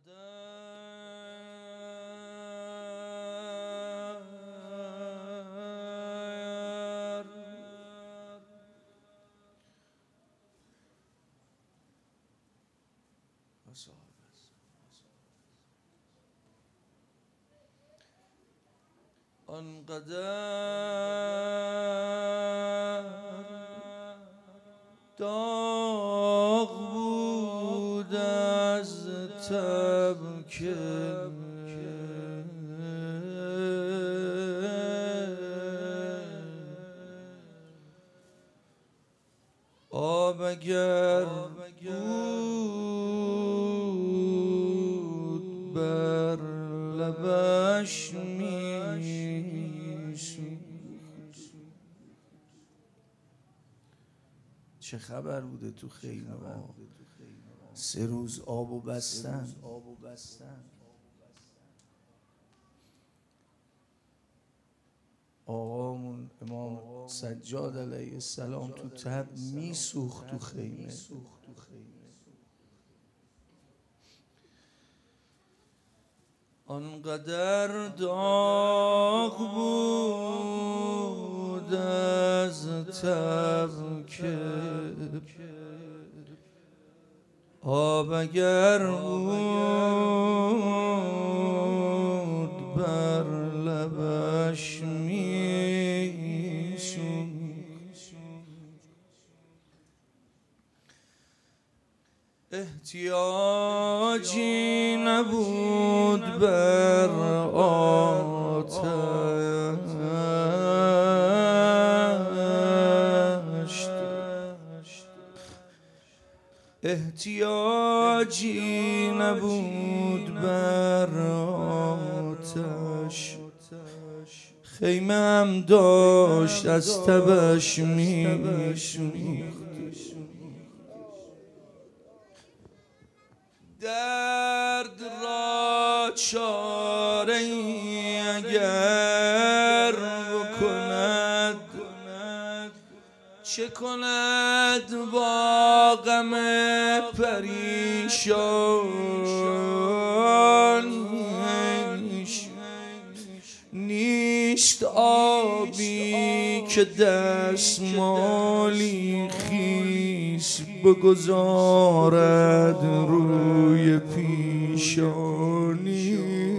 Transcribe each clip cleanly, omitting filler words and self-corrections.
آنقدر داغ بود از تب که آب اگر بود بر لبش چه خبر بوده تو خیمه ها؟ 3 روز آبو بستن. آقامون امام سجاد علیه السلام تو تب میسوخت تو خیمه. آنقدر داغ بود از تب که آب اگر بود بر لبش میسوخت. احتیاجی نبود بر آتش، احتیاجی نبود بر آتش. خیمه هم داشت از تبش میسوخت. درد را چاره ای اگر بکند، چه کند با غم پریشانیش؟ نیست آبی که دستمالی خیس بگذارد روی پیشانیش.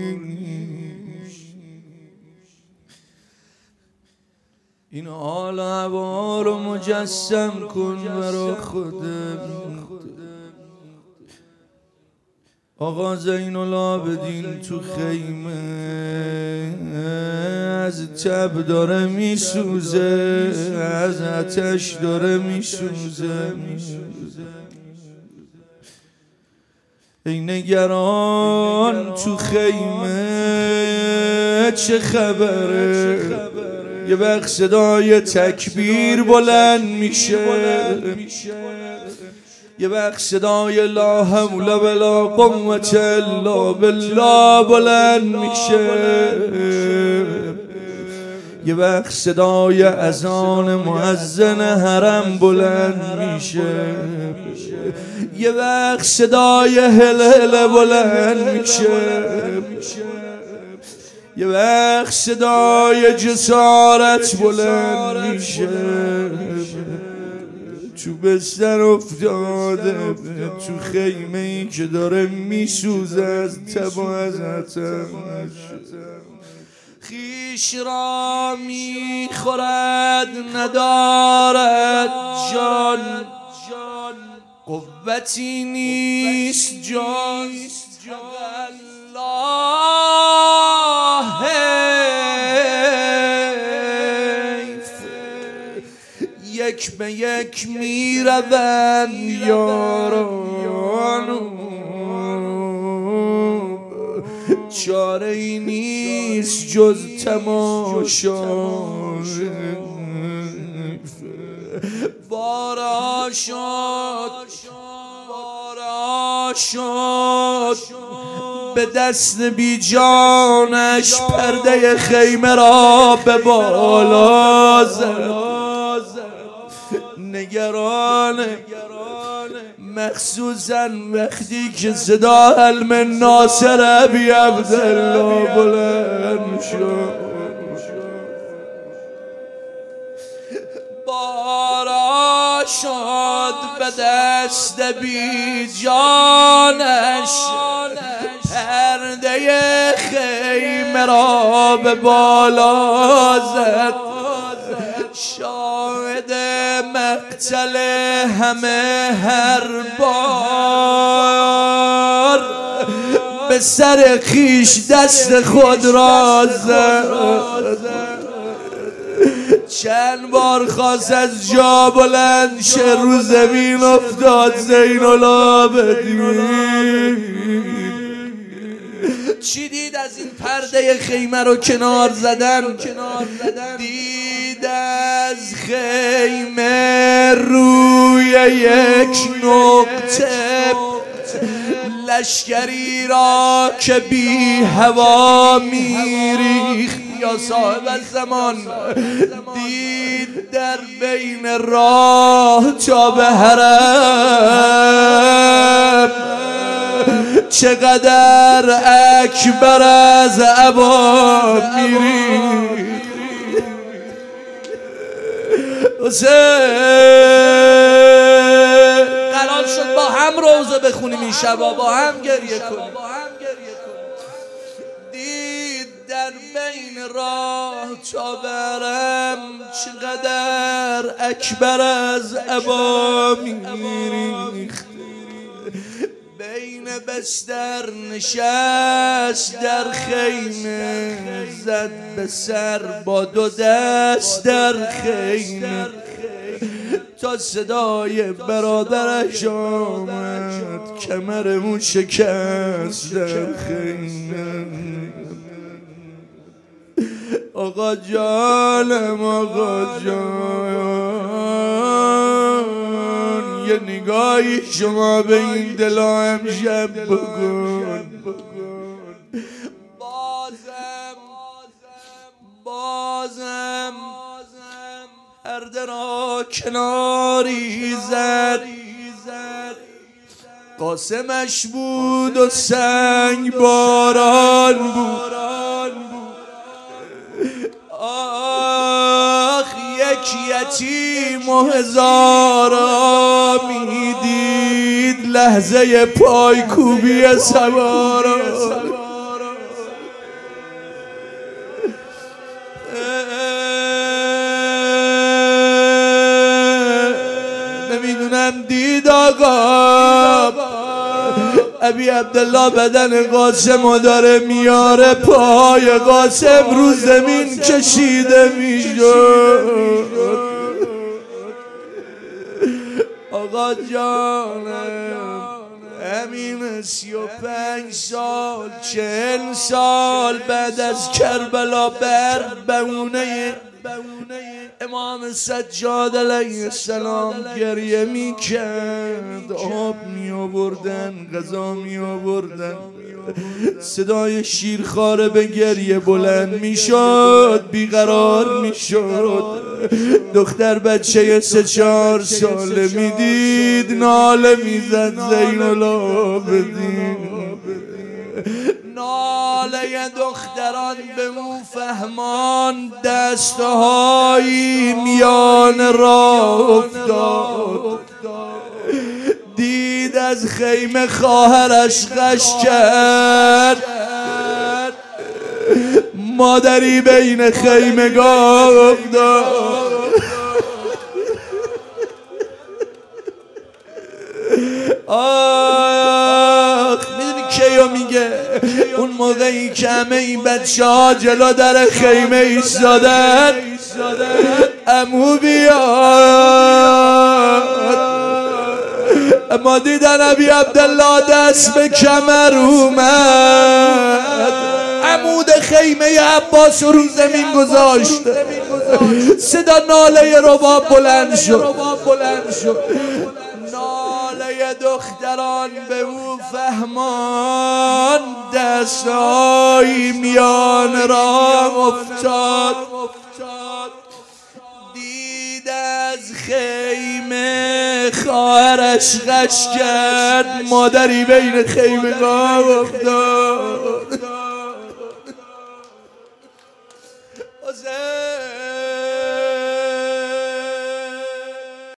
این حال هوا رو مجسم کن برا خودت. آقا زین العابدین تو خیمه از تب داره میسوزه، از آتش داره میسوزه. ای نگران تو خیمه چه خبره؟ یه وقت صدای تکبیر بلند میشه، یه وقت صدای لا حول ولا قوة الا بالله بلند میشه، یه وقت صدای اذان مؤذن حرم بلند میشه، یه وقت صدای هلهله بلند میشه، یه وقت صدای جسارت بلند میشه. تو بستر افتاده تو خیمه ای که داره میسوزه از تب و از آتش. خیش را میخورد ندارد جان، قوتی نیست جان الله. یک به یک میروند یاران، چاره ای نیست جز تماشا. بارا شد به دست بی جانش پرده خیمه را به بالا زد. نگران مخصوصا وقتی که صدا علم ناصر ابی عبدالله بلند شد. بارا شد به دست بی جانش، پرده خیمه را به بالا زد. شاهد مقتل همه هر بار به سر خیش دست خود را زد. چند بار خواست از جا بلند شه، رو زمین افتاد زین العابدین. چی دید از این پرده خیمه رو کنار زدن؟ دید از خیمه روی یک نقطه لشکری را که بی هوا میریخت. یا صاحب الزمان دید در بین راه تا به حرم چقدر اکبر از ابا میریخت. قرار شد با هم روزه بخونیم این شبا، با هم گریه کنیم. دید در بین راه تا برم چقدر اکبر از ابا میریخت. بین بستر نشست در خیمه، زد به سر با دو دست در خیمه تا صدای برادرش آمد. کمرمون شکست در خیمه. آقا جانم آقا جان، یه نگاهی شما به این دلا امشب بکن. بازم پرده را کناری زد. قاسمش بود و سنگ باران بود. آخ یک یتیم و هزارا میدید لحظه پایکوبی سوارا. نمیدونم دید آقا ابی عبدالله بدن قاسم داره میاره، پای قاسم رو زمین کشیده میشد. آقا جانم همین 35 سال 40 سال بعد از کربلا بر بهونه امام سجاد علیه السلام گریه میکرد. آب می آوردن، غذا می آوردن، صدای شیرخواره به گریه بلند میشد، بیقرار میشد. دختر بچه 3-4 ساله میدید ناله میزد زین العابدین. ناله دختران به مو فهمان دستهای میان راه افتاد. دید از خیمه خواهرش غش کرد. مادری بین خیمگاه افتاد. آخ میدونی کیو میگه؟ اون موقعی که همه این بچه ها جلو در خیمه ایستادن عمو بیاد، اما دیدن ابی عبدالله دست به کمر اومد. عمود خیمه عباس رو زمین گذاشت. صدا ناله رباب بلند شد. ناله دختران به او فهمان دستای میان راه افتاد. دید از خیمه خواهر قشقش کرد، مادری بین خیمگاه افتاد.